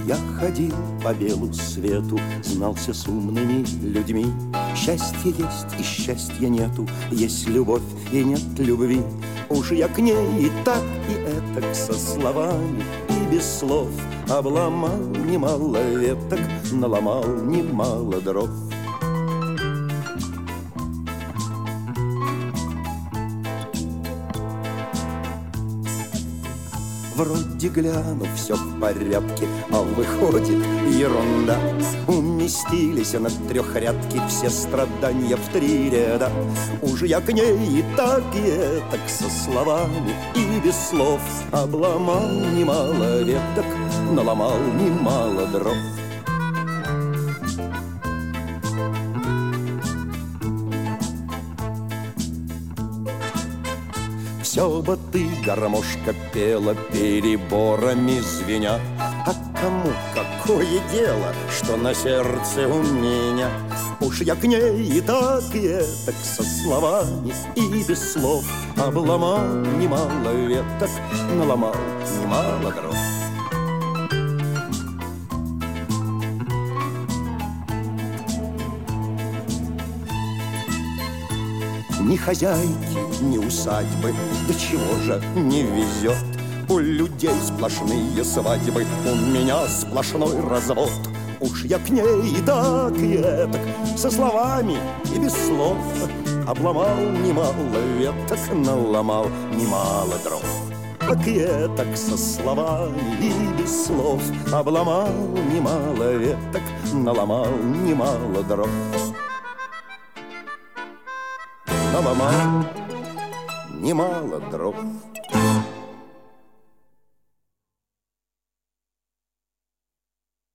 Я ходил по белу свету, знался с умными людьми. Счастье есть и счастья нету, есть любовь и нет любви. Уж я к ней и так, и этак, со словами и без слов обломал немало веток, наломал немало дров. Вроде гляну, все в порядке, а выходит ерунда. Уместились на трехрядке все страдания в 3 ряда. Уж я к ней и так, и этак, со словами и без слов обломал немало веток, наломал немало дров. Все бы ты, гармошка, пела, переборами звеня. А кому какое дело, что на сердце у меня? Уж я к ней и так, и этак, со словами и без слов обломал немало веток, наломал немало дров. Ни хозяйки, ни усадьбы, до чего же не везет. У людей сплошные свадьбы, у меня сплошной развод. Уж я к ней и так, и этак, со словами и без слов обломал немало веток, наломал немало дров. Так и этак, со словами и без слов обломал немало веток, наломал немало дров. Наломал немало дров.